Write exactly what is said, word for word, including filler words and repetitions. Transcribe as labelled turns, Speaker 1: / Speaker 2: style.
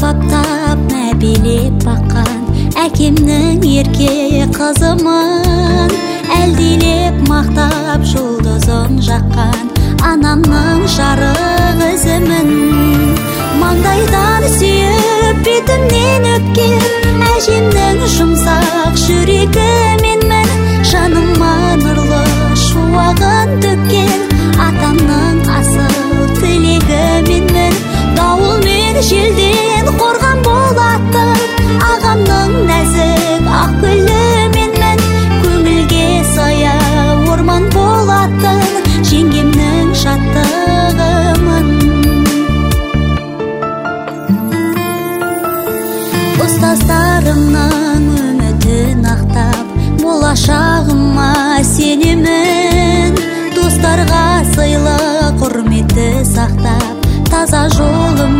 Speaker 1: баптап мә билеп баққан әкемнің ерке қызымын, әлдилеп мақтап жұлдызын жаққан анамның жарық ізімін. Маңдайдан сүйіп бетімнен өпкен әжемнің жұмсақ жүрегіменмін, жаныма нұрлы шуағын төккен атамның асыл тілегіменмін. Дауыл мен желден қорған болатын ағамның нәзік ақ гүліменмін, көңілге сая орман болатын жеңгемнің шаттығымын. Ұстаздарымның үмітін ақтап болашағыма сенемін, достарға сыйлы құрметті сақтап таза жолым